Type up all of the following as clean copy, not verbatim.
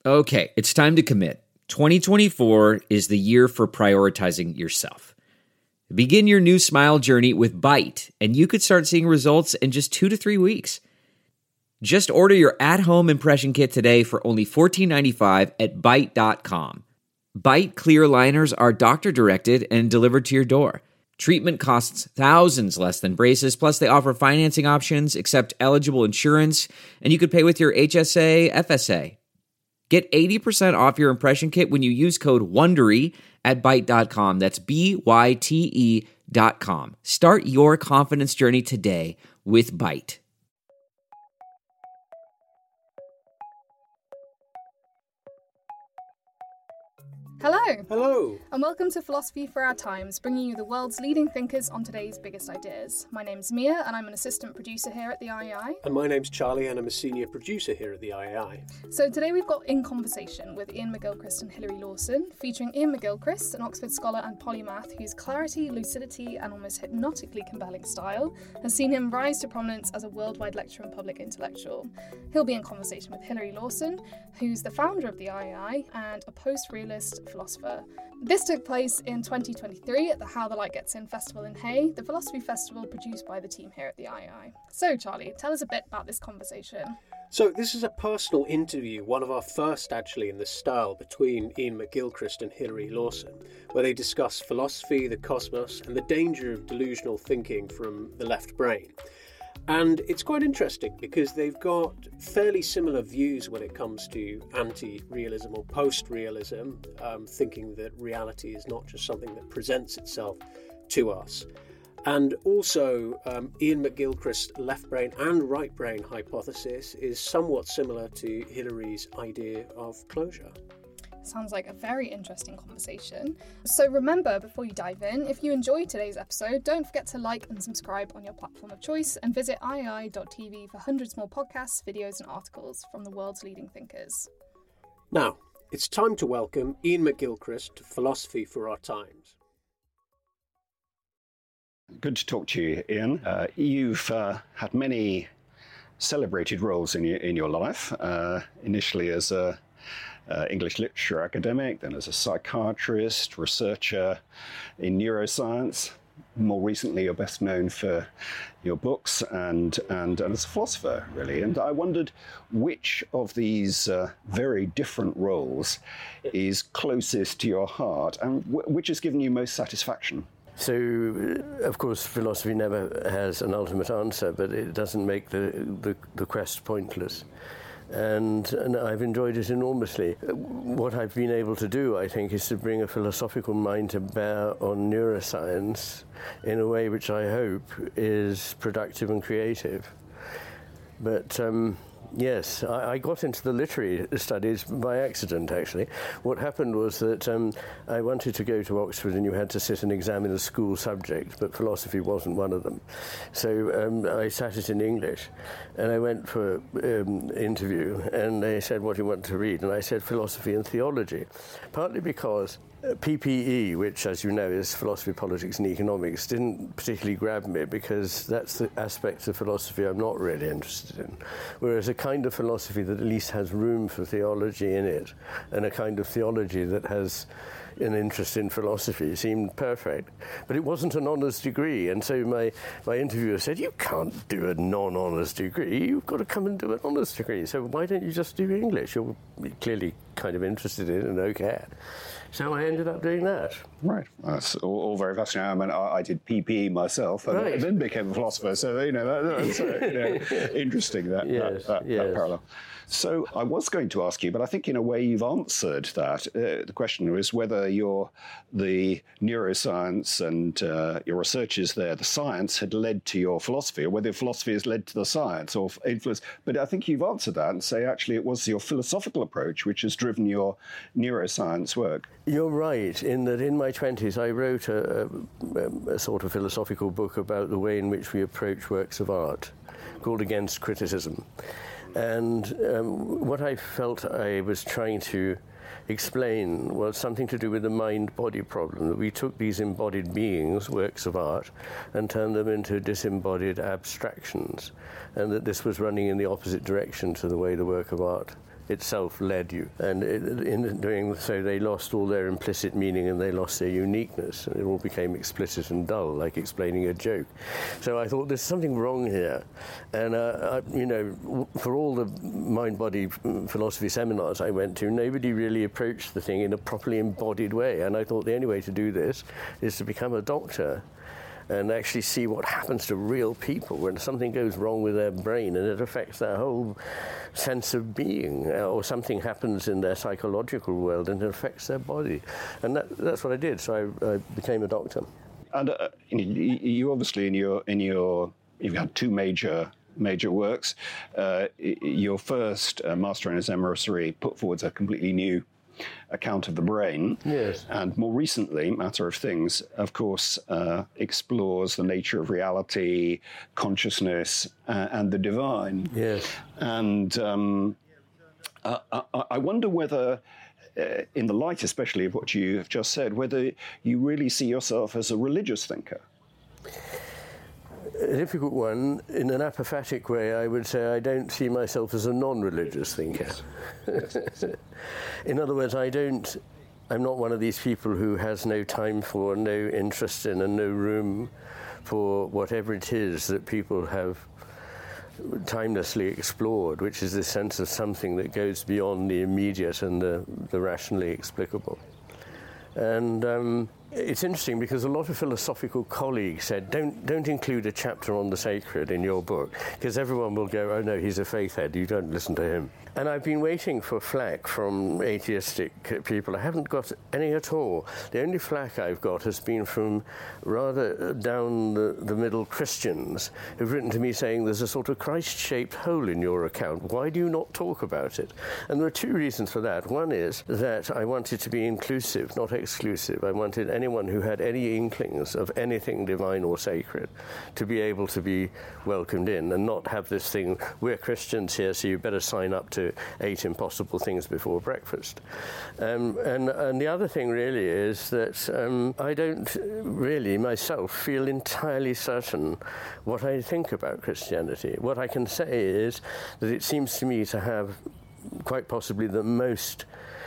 Okay, it's time to commit. 2024 is the year for prioritizing yourself. Begin your new smile journey with Byte, and you could start seeing results in just 2 to 3 weeks. Just order your at-home impression kit today for only $14.95 at Byte.com. Byte clear liners are doctor-directed and delivered to your door. Treatment costs thousands less than braces, plus they offer financing options, accept eligible insurance, and you could pay with your HSA, FSA. Get 80% off your impression kit when you use code WONDERY at Byte.com. That's BYTE.com. Start your confidence journey today with Byte. Hello! Hello! And welcome to Philosophy for Our Times, bringing you the world's leading thinkers on today's biggest ideas. My name's Mia, and I'm an assistant producer here at the IAI. And my name's Charlie, and I'm a senior producer here at the IAI. So today we've got In Conversation with Ian McGilchrist and Hilary Lawson, featuring Ian McGilchrist, an Oxford scholar and polymath whose clarity, lucidity, and almost hypnotically compelling style has seen him rise to prominence as a worldwide lecturer and public intellectual. He'll be in conversation with Hilary Lawson, who's the founder of the IAI and a post-realist philosopher. This took place in 2023 at the How the Light Gets In Festival in Hay, the philosophy festival produced by the team here at the IAI. So, Charlie, tell us a bit about this conversation. So this is a personal interview, one of our first actually in this style, between Ian McGilchrist and Hilary Lawson, where they discuss philosophy, the cosmos, and the danger of delusional thinking from the left brain. And it's quite interesting because they've got fairly similar views when it comes to anti-realism or post-realism, thinking that reality is not just something that presents itself to us. And also, Ian McGilchrist's left brain and right brain hypothesis is somewhat similar to Hilary's idea of closure. Sounds like a very interesting conversation. So remember, before you dive in, if you enjoyed today's episode, don't forget to like and subscribe on your platform of choice and visit iai.tv for hundreds more podcasts, videos and articles from the world's leading thinkers. Now, it's time to welcome Ian McGilchrist to Philosophy for Our Times. Good to talk to you, Ian. You've had many celebrated roles in your life, initially as a English literature academic, then as a psychiatrist, researcher in neuroscience. More recently, you're best known for your books and as a philosopher, really. And I wondered which of these very different roles is closest to your heart and which has given you most satisfaction. So, of course, philosophy never has an ultimate answer, but it doesn't make the quest pointless. And I've enjoyed it enormously. What I've been able to do, I think, is to bring a philosophical mind to bear on neuroscience in a way which I hope is productive and creative. But yes, I got into the literary studies by accident, actually. What happened was that I wanted to go to Oxford and you had to sit and examine a school subject, but philosophy wasn't one of them. So I sat it in English, and I went for an interview, and they said, what do you want to read? And I said, philosophy and theology, partly because PPE, which, as you know, is philosophy, politics and economics, didn't particularly grab me because that's the aspect of philosophy I'm not really interested in. Whereas a kind of philosophy that at least has room for theology in it, and a kind of theology that has an interest in philosophy seemed perfect. But it wasn't an honours degree, and so my interviewer said, you can't do a non-honours degree, you've got to come and do an honours degree, so why don't you just do English? You're clearly kind of interested in it and okay. So I ended up doing that. Right. That's all very fascinating. I mean, I did PPE myself and then became a philosopher. So, that's interesting, that parallel. So I was going to ask you, but I think in a way you've answered that. The question was whether the neuroscience and your researches there, the science had led to your philosophy, or whether philosophy has led to the science or influence. But I think you've answered that and say actually it was your philosophical approach which has driven your neuroscience work. You're right, in that in my 20s I wrote a sort of philosophical book about the way in which we approach works of art, called Against Criticism. And what I felt I was trying to explain was something to do with the mind-body problem, that we took these embodied beings, works of art, and turned them into disembodied abstractions, and that this was running in the opposite direction to the way the work of art itself led you. And in doing so, they lost all their implicit meaning and they lost their uniqueness. And it all became explicit and dull, like explaining a joke. So I thought, there's something wrong here. And, for all the mind-body philosophy seminars I went to, nobody really approached the thing in a properly embodied way. And I thought the only way to do this is to become a doctor and actually see what happens to real people when something goes wrong with their brain and it affects their whole sense of being, or something happens in their psychological world and it affects their body. And that's what I did. So I became a doctor. And you obviously you've had two major works. Your first, Master and His Emissary, put forward a completely new account of the brain. Yes. And more recently, Matter of Things, of course, explores the nature of reality, consciousness, and the divine. Yes. And I wonder whether, in the light especially of what you have just said, whether you really see yourself as a religious thinker. A difficult one. In an apophatic way, I would say I don't see myself as a non-religious thinker. Yes. In other words, I'm not one of these people who has no time for, no interest in, and no room for whatever it is that people have timelessly explored, which is this sense of something that goes beyond the immediate and the rationally explicable. And it's interesting because a lot of philosophical colleagues said, don't include a chapter on the sacred in your book, because everyone will go, oh no, he's a faith head, you don't listen to him. And I've been waiting for flack from atheistic people. I haven't got any at all. The only flack I've got has been from rather down the middle Christians who've written to me saying there's a sort of Christ-shaped hole in your account. Why do you not talk about it? And there are two reasons for that. One is that I wanted to be inclusive, not exclusive. I wanted anyone who had any inklings of anything divine or sacred to be able to be welcomed in and not have this thing, we're Christians here, so you better sign up to 8 impossible things before breakfast. And the other thing really is that I don't really myself feel entirely certain what I think about Christianity. What I can say is that it seems to me to have quite possibly the most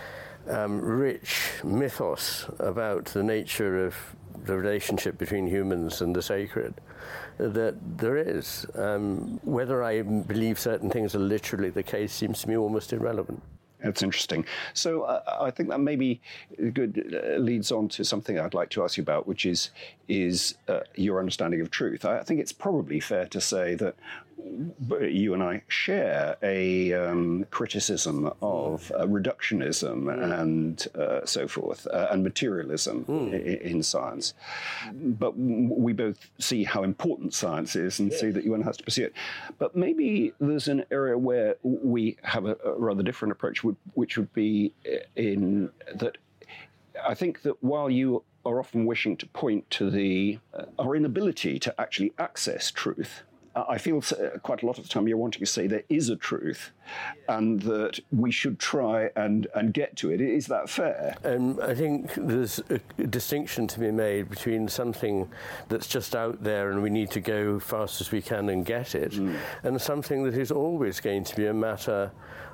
rich mythos about the nature of the relationship between humans and the sacred that there is. Whether I believe certain things are literally the case seems to me almost irrelevant. That's interesting. So I think that maybe leads on to something I'd like to ask you about, which is your understanding of truth. I think it's probably fair to say that you and I share a criticism of reductionism and so forth, and materialism in science. But we both see how important science is and see that one has to pursue it. But maybe there's an area where we have a rather different approach, which would be in that I think that while you are often wishing to point to our inability to actually access truth, I feel quite a lot of the time you're wanting to say there is a truth and that we should try and get to it. Is that fair? I think there's a distinction to be made between something that's just out there and we need to go fast as we can and get it, and something that is always going to be a matter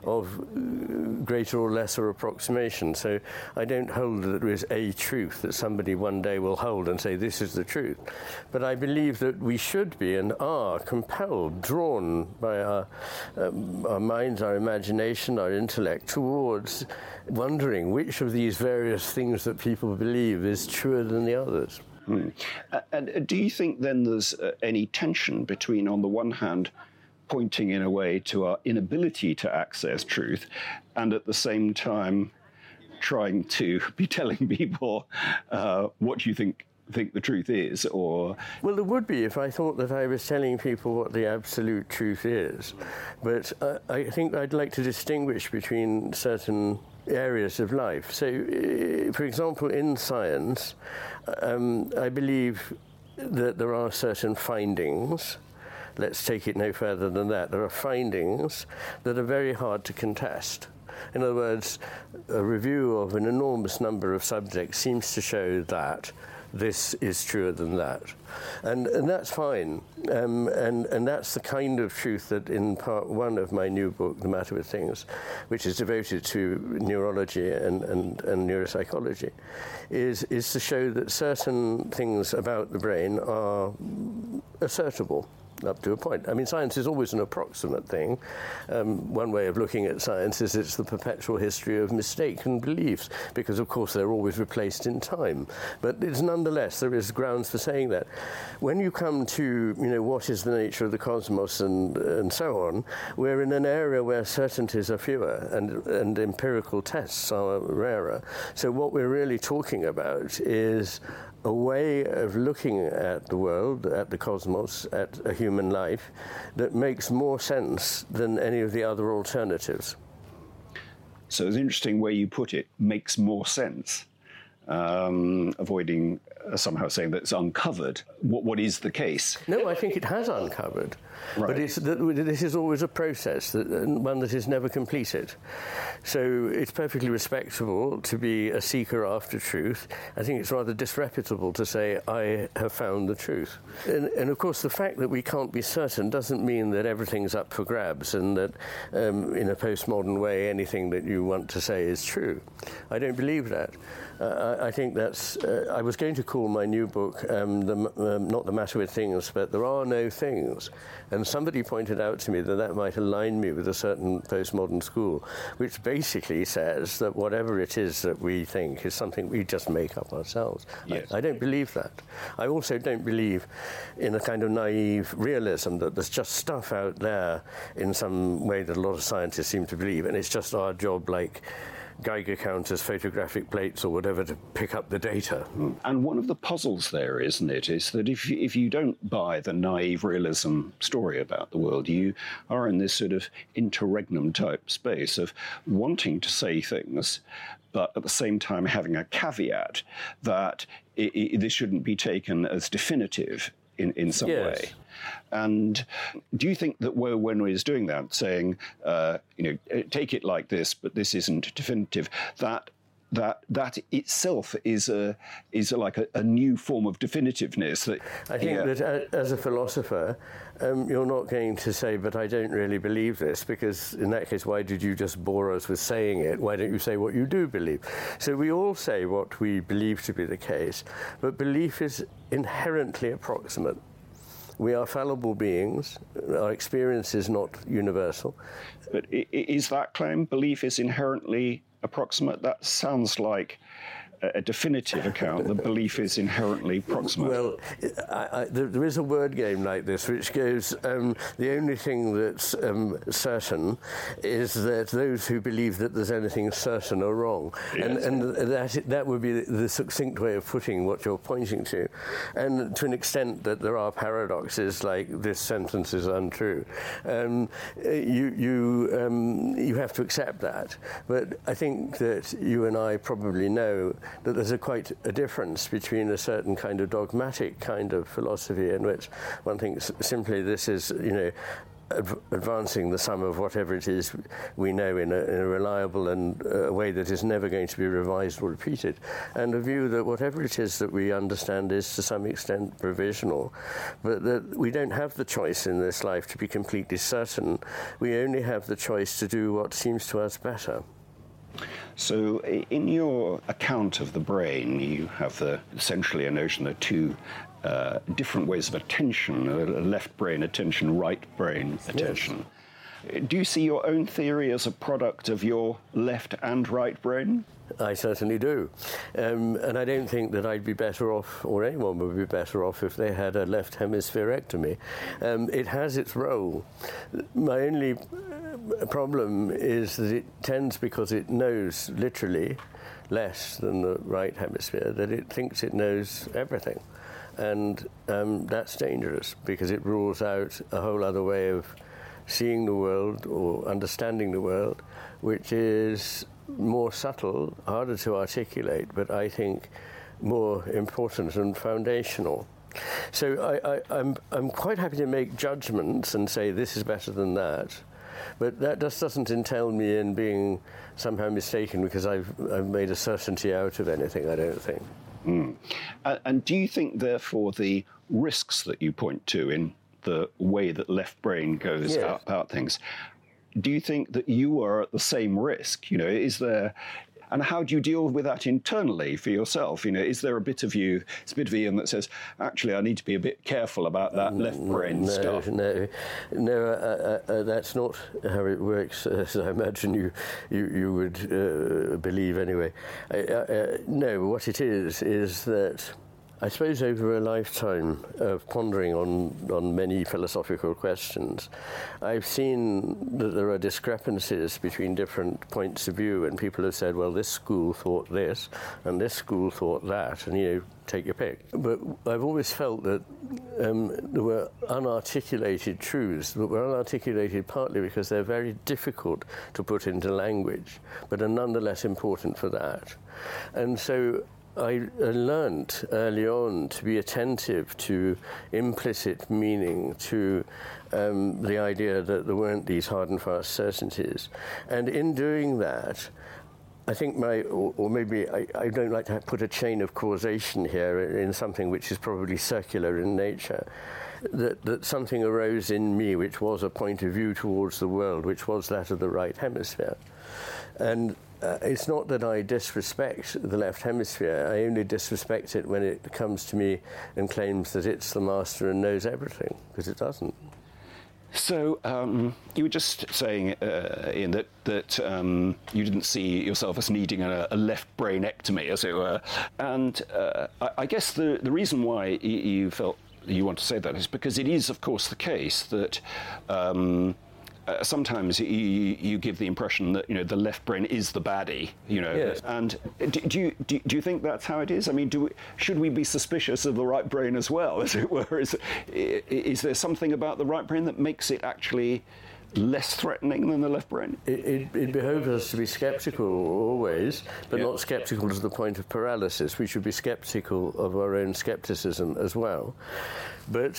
of greater or lesser approximation. So I don't hold that there is a truth that somebody one day will hold and say this is the truth. But I believe that we should be and are compelled, drawn by our minds, our imagination, our intellect towards wondering which of these various things that people believe is truer than the others. And do you think then there's any tension between, on the one hand, pointing in a way to our inability to access truth, and at the same time trying to be telling people what you think the truth is? Or well, there would be if I thought that I was telling people what the absolute truth is. But I think I'd like to distinguish between certain areas of life. So, for example, in science, I believe that there are certain findings. Let's take it no further than that. There are findings that are very hard to contest. In other words, a review of an enormous number of subjects seems to show that this is truer than that. And that's fine. And that's the kind of truth that in part one of my new book, The Matter with Things, which is devoted to neurology and neuropsychology, is to show that certain things about the brain are assertable up to a point. I mean, science is always an approximate thing. One way of looking at science is it's the perpetual history of mistaken beliefs, because, of course, they're always replaced in time. But it's nonetheless, there is grounds for saying that. When you come to, what is the nature of the cosmos and so on, we're in an area where certainties are fewer and empirical tests are rarer. So what we're really talking about is a way of looking at the world, at the cosmos, at a human life that makes more sense than any of the other alternatives. So it's an interesting way you put it, makes more sense, avoiding somehow saying that it's uncovered. What is the case? No, I think it has uncovered. Right. But this is always a process, one that is never completed. So it's perfectly respectable to be a seeker after truth. I think it's rather disreputable to say, I have found the truth. And of course, the fact that we can't be certain doesn't mean that everything's up for grabs and that in a postmodern way, anything that you want to say is true. I don't believe that. I think that's... I was going to call my new book, not The Matter with Things, but There Are No Things. And somebody pointed out to me that might align me with a certain postmodern school, which basically says that whatever it is that we think is something we just make up ourselves. Yes. I don't believe that. I also don't believe in a kind of naive realism that there's just stuff out there in some way that a lot of scientists seem to believe, and it's just our job, like Geiger counters, photographic plates, or whatever, to pick up the data. And one of the puzzles there, isn't it, is that if you don't buy the naive realism story about the world, you are in this sort of interregnum type space of wanting to say things, but at the same time having a caveat that this shouldn't be taken as definitive in some Yes. way. And do you think that when we're doing that, saying, take it like this, but this isn't definitive, that itself is like a new form of definitiveness? That I think that as a philosopher, you're not going to say, but I don't really believe this, because in that case, why did you just bore us with saying it? Why don't you say what you do believe? So we all say what we believe to be the case, but belief is inherently approximate. We are fallible beings. Our experience is not universal. But is that claim, belief is inherently approximate? That sounds like a definitive account. The belief is inherently proximate. Well, there is a word game like this which goes, the only thing that's certain is that those who believe that there's anything certain are wrong. Yes. And that would be the succinct way of putting what you're pointing to. And to an extent that there are paradoxes, like this sentence is untrue, you have to accept that. But I think that you and I probably know that there's quite a difference between a certain kind of dogmatic kind of philosophy in which one thinks simply this is, advancing the sum of whatever it is we know in a reliable and a way that is never going to be revised or repeated, and a view that whatever it is that we understand is to some extent provisional, but that we don't have the choice in this life to be completely certain. We only have the choice to do what seems to us better. So in your account of the brain, you have essentially a notion that two different ways of attention, left brain attention, right brain attention. Yes. Do you see your own theory as a product of your left and right brain? I certainly do. And I don't think that I'd be better off, or anyone would be better off, if they had a left hemispherectomy. It has its role. My only problem is that it tends, because it knows literally less than the right hemisphere, that it thinks it knows everything. And that's dangerous, because it rules out a whole other way of seeing the world or understanding the world, which is more subtle, harder to articulate, but I think more important and foundational. So I'm quite happy to make judgments and say this is better than that, but that just doesn't entail me in being somehow mistaken because I've made a certainty out of anything, I don't think. And do you think, therefore, the risks that you point to in the way that left brain goes about things. Do you think that you are at the same risk? Is there... And how do you deal with that internally for yourself? Is there a bit of you, it's a bit of Ian that says, actually, I need to be a bit careful about that left brain stuff? No, that's not how it works, as I imagine you would believe anyway. No, what it is that I suppose over a lifetime of pondering on many philosophical questions, I've seen that there are discrepancies between different points of view, and people have said, well, this school thought this, and this school thought that, and, take your pick. But I've always felt that there were unarticulated truths, but were unarticulated partly because they're very difficult to put into language, but are nonetheless important for that. And so I learned early on to be attentive to implicit meaning, to the idea that there weren't these hard and fast certainties. And in doing that, I think or maybe I don't like to put a chain of causation here in something which is probably circular in nature, that something arose in me which was a point of view towards the world, which was that of the right hemisphere. And it's not that I disrespect the left hemisphere. I only disrespect it when it comes to me and claims that it's the master and knows everything, because it doesn't. So you were just saying, Ian, that you didn't see yourself as needing a left brainectomy, as it were. And I guess the reason why you felt you want to say that is because it is, of course, the case that sometimes you give the impression that the left brain is the baddie, Yes. And do you think that's how it is? I mean, should we be suspicious of the right brain as well, as it were? Is there something about the right brain that makes it actually less threatening than the left brain? It behoves us to be sceptical always, but not sceptical to the point of paralysis. We should be sceptical of our own scepticism as well. But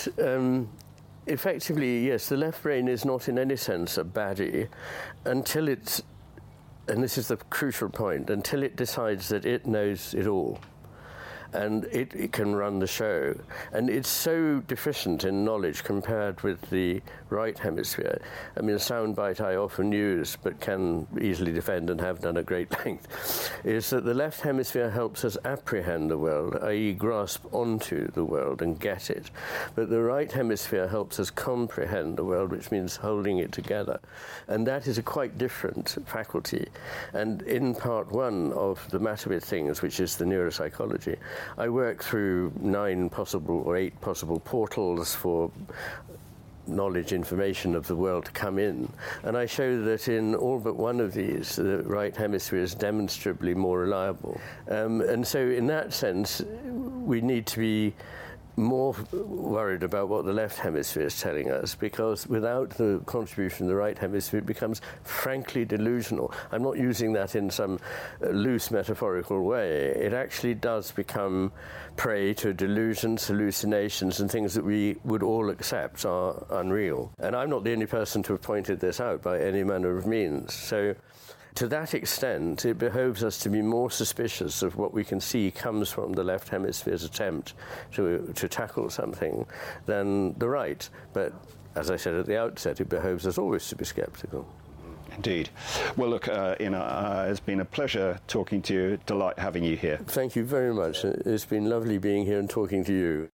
effectively, yes, the left brain is not in any sense a baddie until it's, and this is the crucial point, until it decides that it knows it all. And it can run the show. And it's so deficient in knowledge compared with the right hemisphere. I mean, a soundbite I often use, but can easily defend and have done at great length, is that the left hemisphere helps us apprehend the world, i.e. grasp onto the world and get it. But the right hemisphere helps us comprehend the world, which means holding it together. And that is a quite different faculty. And in part one of The Matter with Things, which is the neuropsychology, I work through 8 possible portals for knowledge, information of the world to come in. And I show that in all but one of these, the right hemisphere is demonstrably more reliable. And so in that sense, we need to be more worried about what the left hemisphere is telling us, because without the contribution of the right hemisphere, it becomes frankly delusional. I'm not using that in some loose metaphorical way. It actually does become prey to delusions, hallucinations, and things that we would all accept are unreal. And I'm not the only person to have pointed this out by any manner of means. So to that extent, it behoves us to be more suspicious of what we can see comes from the left hemisphere's attempt to tackle something than the right. But as I said at the outset, it behoves us always to be sceptical. Indeed. Well, look, Ian, it's been a pleasure talking to you. Delight having you here. Thank you very much. It's been lovely being here and talking to you.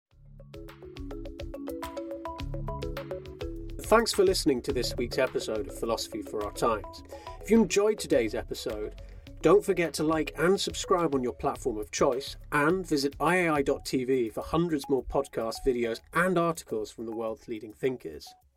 Thanks for listening to this week's episode of Philosophy for Our Times. If you enjoyed today's episode, don't forget to like and subscribe on your platform of choice, and visit iai.tv for hundreds more podcasts, videos and articles from the world's leading thinkers.